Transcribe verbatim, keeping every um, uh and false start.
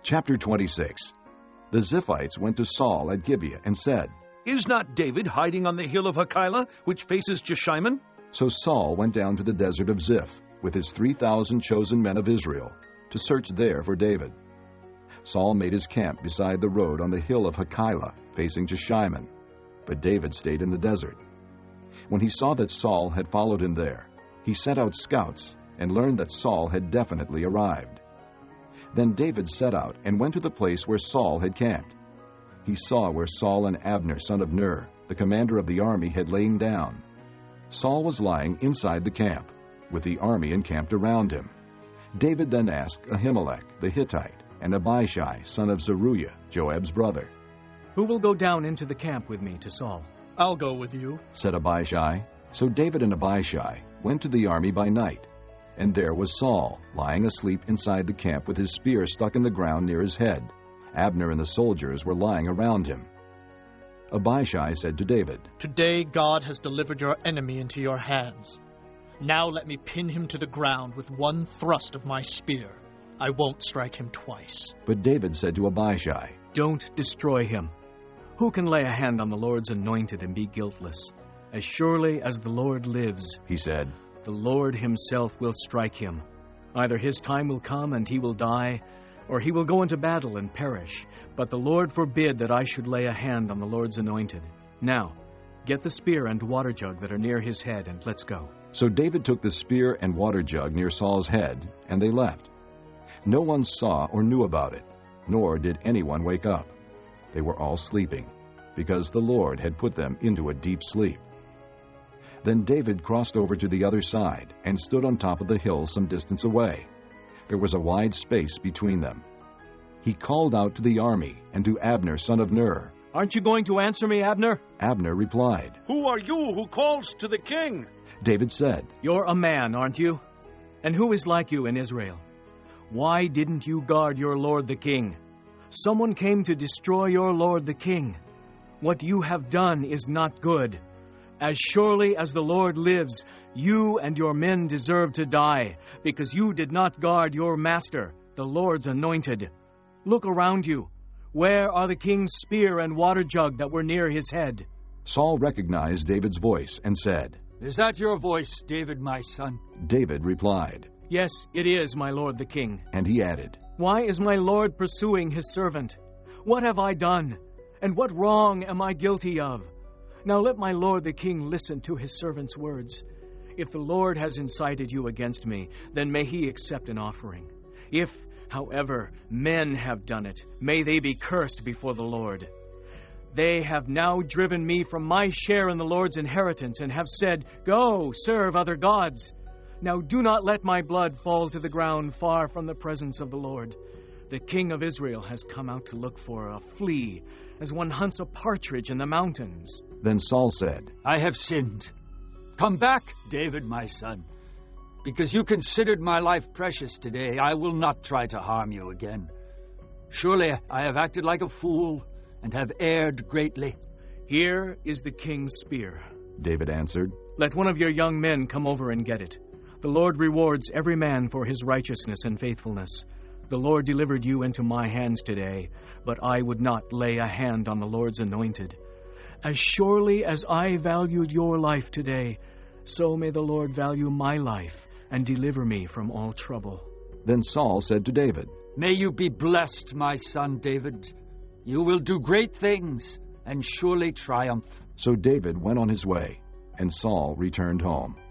Chapter twenty-six. The Ziphites went to Saul at Gibeah and said, Is not David hiding on the hill of Hachilah, which faces Jeshimon? So Saul went down to the desert of Ziph with his three thousand chosen men of Israel to search there for David. Saul made his camp beside the road on the hill of Hachilah, facing Jeshimon, but David stayed in the desert. When he saw that Saul had followed him there, he sent out scouts and learned that Saul had definitely arrived. Then David set out and went to the place where Saul had camped. He saw where Saul and Abner, son of Ner, the commander of the army, had lain down. Saul was lying inside the camp, with the army encamped around him. David then asked Ahimelech the Hittite and Abishai, son of Zeruiah, Joab's brother. Who will go down into the camp with me to Saul? I'll go with you, said Abishai. So David and Abishai went to the army by night, and there was Saul, lying asleep inside the camp with his spear stuck in the ground near his head. Abner and the soldiers were lying around him. Abishai said to David, Today God has delivered your enemy into your hands. Now let me pin him to the ground with one thrust of my spear. I won't strike him twice. But David said to Abishai, Don't destroy him. Who can lay a hand on the Lord's anointed and be guiltless? As surely as the Lord lives, he said, the Lord himself will strike him. Either his time will come and he will die, or he will go into battle and perish. But the Lord forbid that I should lay a hand on the Lord's anointed. Now, get the spear and water jug that are near his head, and let's go. So David took the spear and water jug near Saul's head, and they left. No one saw or knew about it, nor did anyone wake up. They were all sleeping, because the Lord had put them into a deep sleep. Then David crossed over to the other side and stood on top of the hill some distance away. There was a wide space between them. He called out to the army and to Abner, son of Ner. Aren't you going to answer me, Abner? Abner replied, Who are you who calls to the king? David said, You're a man, aren't you? And who is like you in Israel? Why didn't you guard your lord the king? Someone came to destroy your lord the king. What you have done is not good. As surely as the Lord lives, you and your men deserve to die, because you did not guard your master, the Lord's anointed. Look around you. Where are the king's spear and water jug that were near his head? Saul recognized David's voice and said, Is that your voice, David, my son? David replied, Yes, it is, my lord the king. And he added, Why is my lord pursuing his servant? What have I done? And what wrong am I guilty of? Now let my lord the king listen to his servant's words. If the Lord has incited you against me, then may he accept an offering. If, however, men have done it, may they be cursed before the Lord. They have now driven me from my share in the Lord's inheritance and have said, Go, serve other gods. Now do not let my blood fall to the ground far from the presence of the Lord. The king of Israel has come out to look for a flea, as one hunts a partridge in the mountains. Then Saul said, I have sinned. Come back, David, my son. Because you considered my life precious today, I will not try to harm you again. Surely I have acted like a fool and have erred greatly. Here is the king's spear, David answered. Let one of your young men come over and get it. The Lord rewards every man for his righteousness and faithfulness. The Lord delivered you into my hands today, but I would not lay a hand on the Lord's anointed. As surely as I valued your life today, so may the Lord value my life and deliver me from all trouble. Then Saul said to David, May you be blessed, my son David. You will do great things and surely triumph. So David went on his way, and Saul returned home.